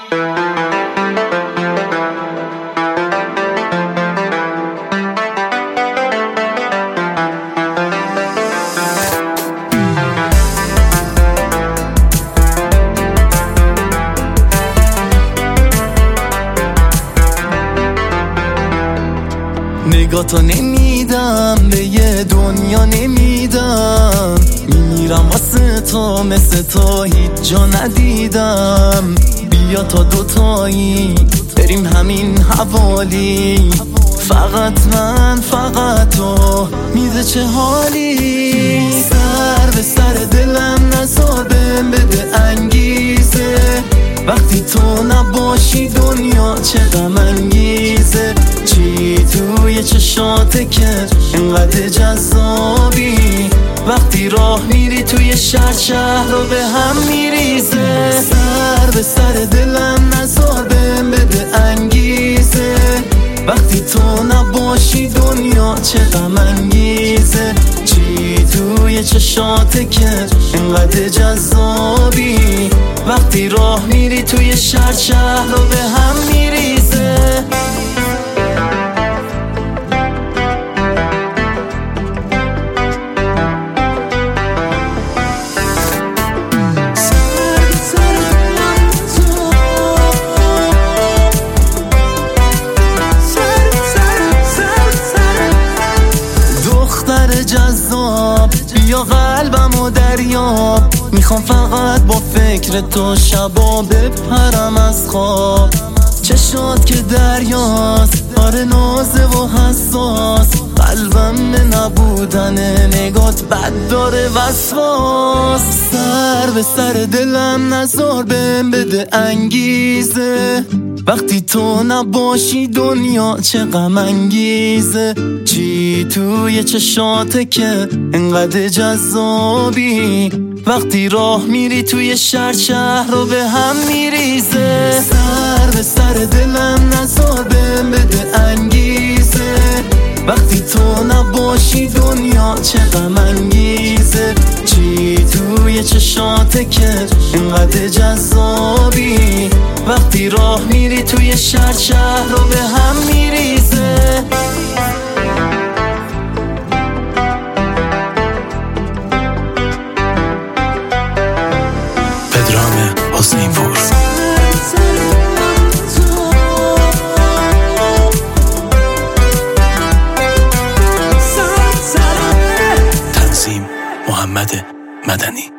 نگاتو نمیدم به یه دنیا نمیدم، میمیرم واسه تو مثل تو هیچ جا ندیدم. بیا تا دوتایی بریم همین حوالی، فقط من فقط تو میده چه حالی. سر به سر دلم نذار بهم بده انگیزه، وقتی تو نباشی دنیا چه غم انگیزه. چی توی چشاته که انقدر جذابی، وقتی راه میری توی شهر رو به هم میریزه. سر به سر دلم نذار بهم بده انگیزه، وقتی تو نباشی دنیا چه غم انگیزه. چی توی چشاته که انقدر جذابی، وقتی راه میری توی شهر رو به هم میریزه. جذاب بیا قلبمو دریاب، میخوام فقط با فکر تو شبا بپرم از خواب. چشات که دریاست آره نازه و حساس، قلبم نبودن نگات بد داره وسواس. سر به سر دلم نذار بهم بده انگیزه، وقتی تو نباشی دنیا چه غم انگیزه. چی توی چشاته که انقدر جذابی، وقتی راه میری توی شهر رو به هم میریزه. سر به سر دلم نذار بهم بده انگیزه، وقتی تو نباشی دنیا چه غم انگیزه. چی توی چشاته که انقدر جذابی، وقتی راه میری توی شهر رو به هم میریزه. پدرام حسین پور. تنظیم محمد مدنی.